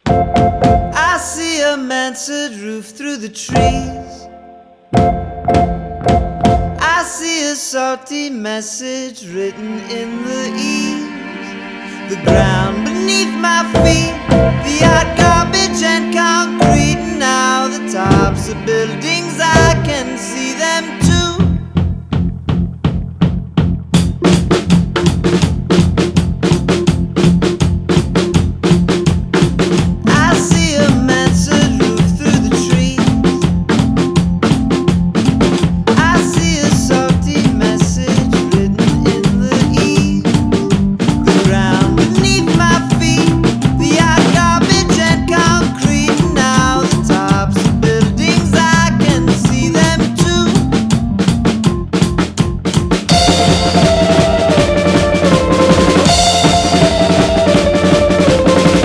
I see a mansard roof through the trees. I see a salty message written in the eaves. The ground beneath my feet